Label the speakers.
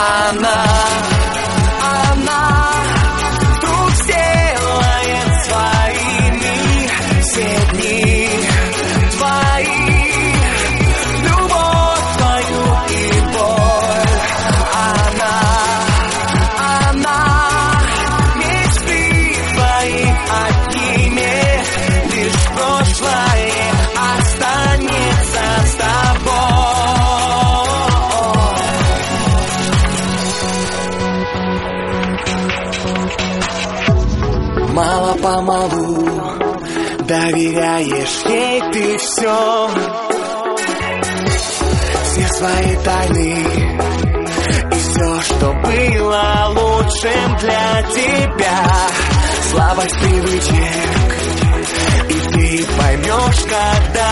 Speaker 1: Она вдруг сделает своими все дни твои, любовь твою и боль. Она мечты твои отнимет, лишь прошлое останется с тобой. Мало-помалу доверяешь ей ты все свои тайны и все, что было лучшим для тебя. Слабость привычек, и ты поймешь, когда